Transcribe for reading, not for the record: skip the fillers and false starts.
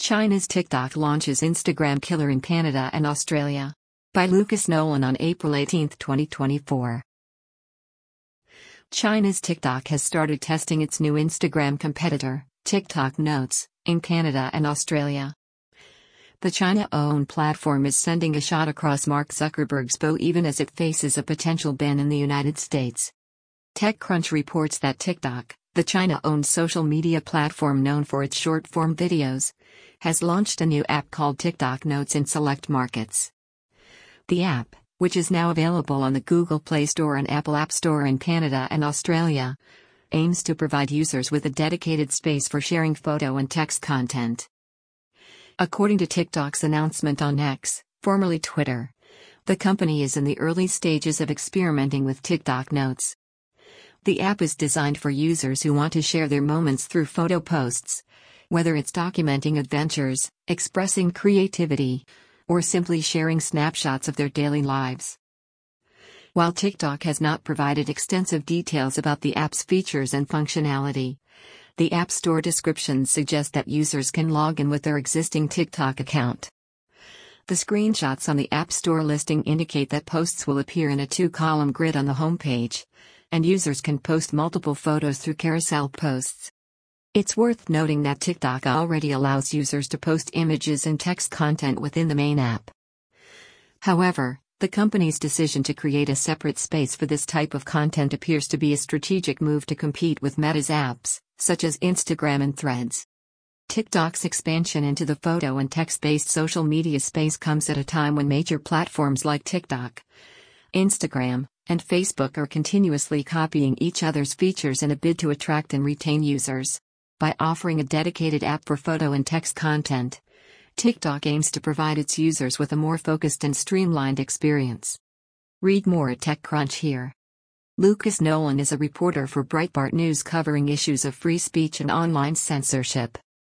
China's TikTok launches Instagram killer in Canada and Australia. By Lucas Nolan on April 18, 2024. China's TikTok has started testing its new Instagram competitor, TikTok Notes, in Canada and Australia. The China-owned platform is sending a shot across Mark Zuckerberg's bow even as it faces a potential ban in the United States. TechCrunch reports that TikTok, the China-owned social media platform known for its short-form videos, has launched a new app called TikTok Notes in select markets. The app, which is now available on the Google Play Store and Apple App Store in Canada and Australia, aims to provide users with a dedicated space for sharing photo and text content. According to TikTok's announcement on X, formerly Twitter, the company is in the early stages of experimenting with TikTok Notes. The app is designed for users who want to share their moments through photo posts, whether it's documenting adventures, expressing creativity, or simply sharing snapshots of their daily lives. While TikTok has not provided extensive details about the app's features and functionality, the App Store descriptions suggest that users can log in with their existing TikTok account. The screenshots on the App Store listing indicate that posts will appear in a 2-column grid on the homepage, and users can post multiple photos through carousel posts. It's worth noting that TikTok already allows users to post images and text content within the main app. However, the company's decision to create a separate space for this type of content appears to be a strategic move to compete with Meta's apps, such as Instagram and Threads. TikTok's expansion into the photo and text-based social media space comes at a time when major platforms like TikTok, Instagram, and Facebook are continuously copying each other's features in a bid to attract and retain users. By offering a dedicated app for photo and text content, TikTok aims to provide its users with a more focused and streamlined experience. Read more at TechCrunch here. Lucas Nolan is a reporter for Breitbart News covering issues of free speech and online censorship.